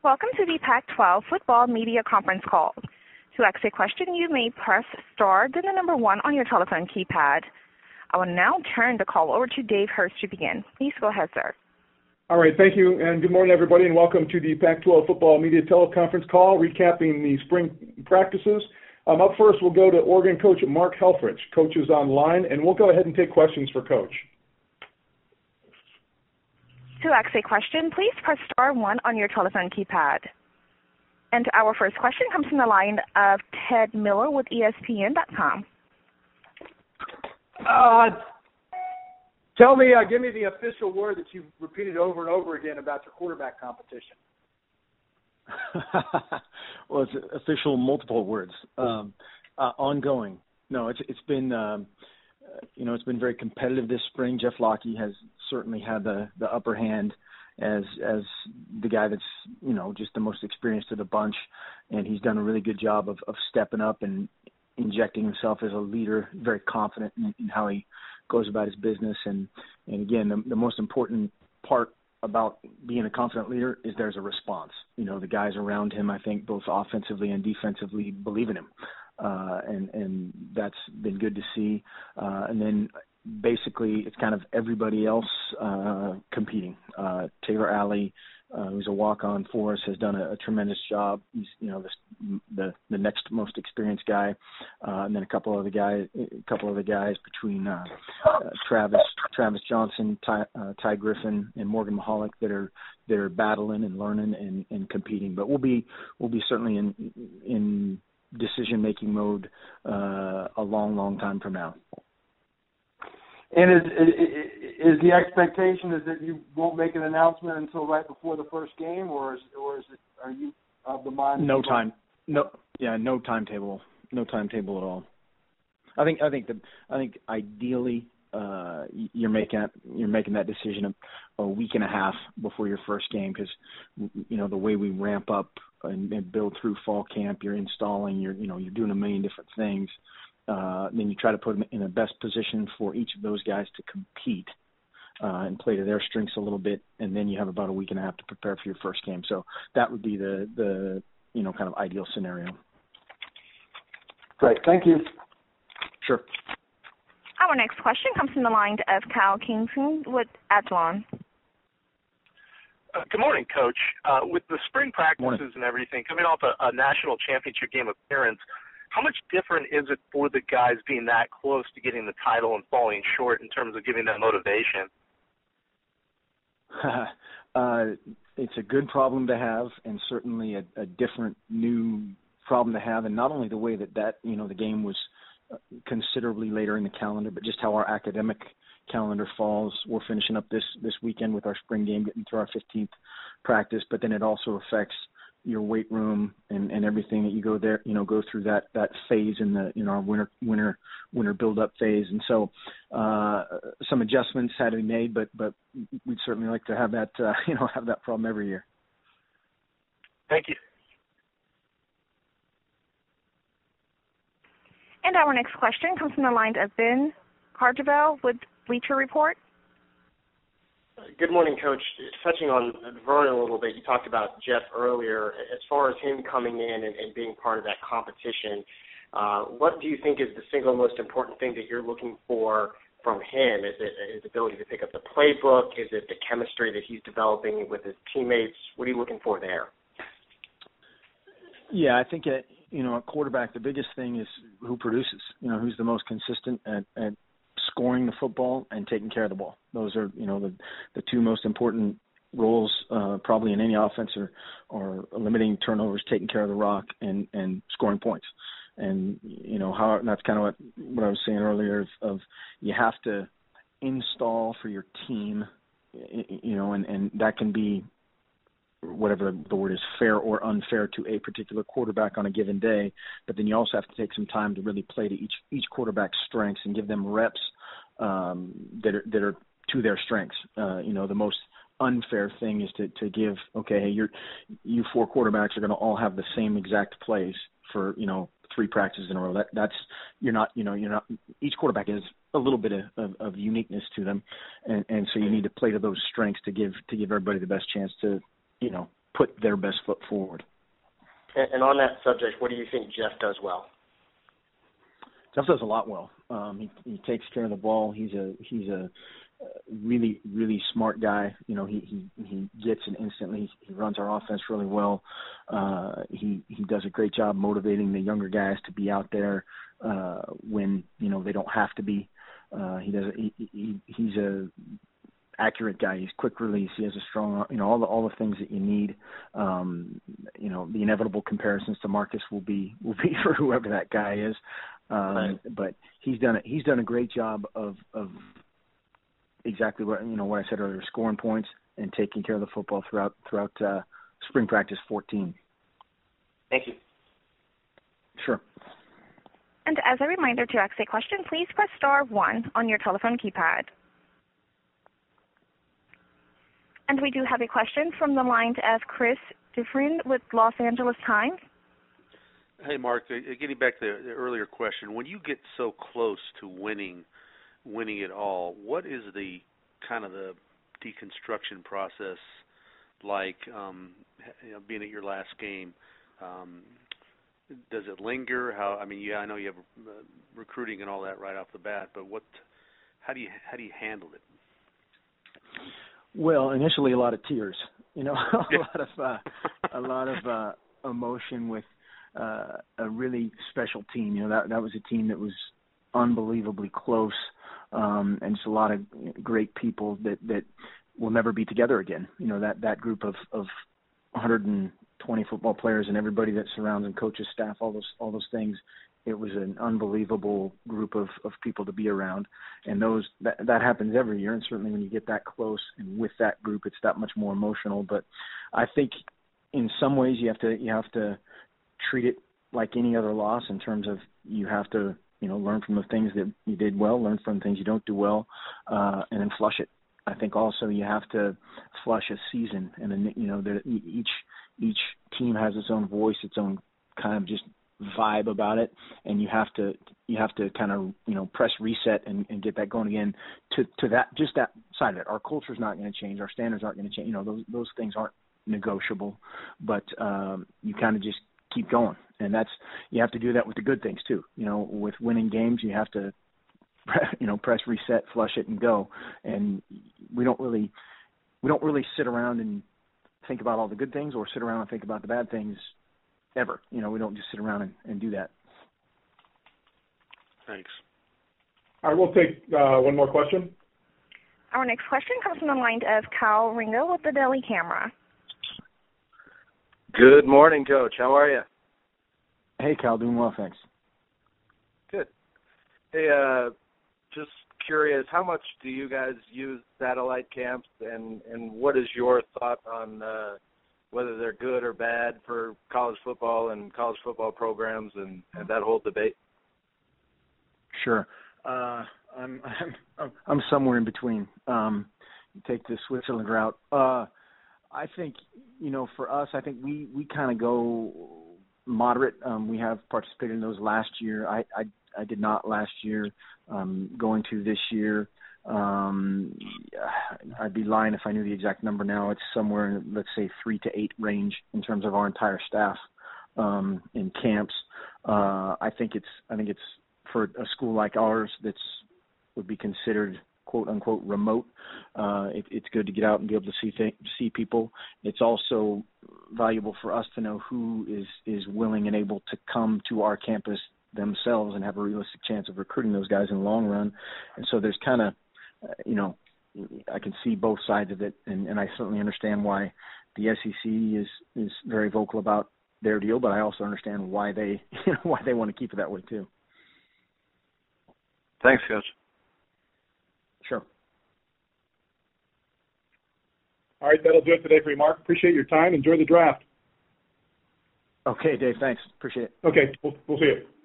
Welcome to the Pac-12 Football Media Conference Call. To ask a question, you may press star, then the number 1 on your telephone keypad. I will now turn the call over to Dave Hurst to begin. Please go ahead, sir. All right, thank you, and good morning, everybody, and welcome to the Pac-12 Football Media Teleconference Call, recapping the spring practices. Up first, we'll go to Oregon coach Mark Helfrich. Coach is online, and we'll go ahead and take questions for Coach. To ask a question, please press star 1 on your telephone keypad. And our first question comes from the line of Ted Miller with ESPN.com. Give me the official word that you've repeated over and over again about your quarterback competition. Well, it's official multiple words. Ongoing. No, it's been it's been very competitive this spring. Jeff Locke has certainly had the upper hand as the guy that's just the most experienced of the bunch, and he's done a really good job of stepping up and injecting himself as a leader, very confident in how he goes about his business. And again, the most important part about being a confident leader is there's a response. The guys around him, I think, both offensively and defensively, believe in him. And that's been good to see. And then basically it's kind of everybody else competing. Taylor Alley, who's a walk-on for us, has done a tremendous job. He's the next most experienced guy, and then a couple other guys between Travis Johnson, Ty Griffin, and Morgan Mahalik that are battling and learning and competing. But we'll be certainly in decision-making mode a long time from now. And is the expectation is that you won't make an announcement until right before the first game, or is it? Are you of the mind? No timetable. No timetable at all. I think ideally you're making that decision a week and a half before your first game, because the way we ramp up and build through fall camp, you're installing, you're doing a million different things. Then you try to put them in the best position for each of those guys to compete and play to their strengths a little bit, and then you have about a week and a half to prepare for your first game. So that would be the kind of ideal scenario. Great, thank you. Sure. Our next question comes from the line of Kyle Kingston with Athlon. Good morning, Coach. With the spring practices and everything, coming off a national championship game appearance, how much different is it for the guys being that close to getting the title and falling short in terms of giving them motivation? It's a good problem to have, and certainly a different new problem to have, and not only the way that the game was considerably later in the calendar, but just how our academic calendar falls. We're finishing up this weekend with our spring game, getting through our 15th practice, but then it also affects your weight room and everything that you go through that phase in our winter build up phase. And so some adjustments had to be made, but we'd certainly like to have that have that problem every year. Thank you. And our next question comes from the line of Ben Cardwell with Bleacher Report. Good morning, Coach. Touching on Vernon a little bit, you talked about Jeff earlier. As far as him coming in and being part of that competition, what do you think is the single most important thing that you're looking for from him? Is it his ability to pick up the playbook? Is it the chemistry that he's developing with his teammates? What are you looking for there? Yeah, I think at quarterback, the biggest thing is who produces. Who's the most consistent at scoring the football and taking care of the ball. Those are, the two most important roles probably in any offense are limiting turnovers, taking care of the rock, and scoring points. And, that's kind of what I was saying earlier of you have to install for your team, and that can be whatever the word is, fair or unfair to a particular quarterback on a given day. But then you also have to take some time to really play to each quarterback's strengths and give them reps that are to their strengths. The most unfair thing is to give, you four quarterbacks are going to all have the same exact plays for, 3 practices in a row. That's you're not each quarterback has a little bit of uniqueness to them. And so you need to play to those strengths to give everybody the best chance to, put their best foot forward. And on that subject, what do you think Jeff does well? Jeff does a lot well. He takes care of the ball. He's a really, really smart guy. You know, he gets it instantly. He runs our offense really well. He does a great job motivating the younger guys to be out there when, you know, they don't have to be. He's a accurate guy. He's quick release. He has a strong, you know, all the things that you need. You know, the inevitable comparisons to Marcus will be for whoever that guy is. Right. But he's done a great job of exactly what I said earlier, scoring points and taking care of the football throughout spring practice 14. Thank you. Sure. And as a reminder, to ask a question, please press star 1 on your telephone keypad. And we do have a question from the line of Chris Diffrin with Los Angeles Times. Hey, Mark, getting back to the earlier question, when you get so close to winning it all, what is the kind of the deconstruction process like, being at your last game? Does it linger? I know you have recruiting and all that right off the bat, but how do you handle it? Well, initially a lot of tears, a lot of emotion with a really special team. That was a team that was unbelievably close, and just a lot of great people that will never be together again. That group of 120 football players and everybody that surrounds them, coaches, staff, all those things. It was an unbelievable group of people to be around, and that happens every year. And certainly when you get that close and with that group, it's that much more emotional. But I think in some ways you have to treat it like any other loss in terms of you have to learn from the things that you did well, learn from things you don't do well, and then flush it. I think also you have to flush a season, and then each team has its own voice, its own kind of just vibe about it, and you have to kind of press reset and get that going again to that side of it. Our culture's not going to change, our standards aren't going to change. Those things aren't negotiable, but you kind of just keep going, and you have to do that with the good things too. With winning games, you have to press reset, flush it, and go. And we don't really sit around and think about all the good things or sit around and think about the bad things ever. We don't just sit around and do that. Thanks. All right, we'll take one more question. Our next question comes from the line of Kyle Ringo with the Daily Camera. Good morning, Coach. How are you? Hey, Kyle. Doing well, thanks. Good. Hey, just curious, how much do you guys use satellite camps, and what is your thought on whether they're good or bad for college football and college football programs and that whole debate? Sure. I'm somewhere in between. Take the Switzerland route. I think, for us, I think we kind of go moderate. We have participated in those last year. I did not last year. Going to this year, I'd be lying if I knew the exact number now. It's somewhere in, let's say, 3 to 8 range in terms of our entire staff in camps. I think it's for a school like ours would be considered quote unquote remote. It's good to get out and be able to see people. It's also valuable for us to know who is willing and able to come to our campus themselves and have a realistic chance of recruiting those guys in the long run. And so there's kind of, I can see both sides of it, and I certainly understand why the SEC is very vocal about their deal, but I also understand why they want to keep it that way too. Thanks, Coach. Sure. All right, that'll do it today for you, Mark. Appreciate your time. Enjoy the draft. Okay, Dave. Thanks. Appreciate it. Okay, we'll see you.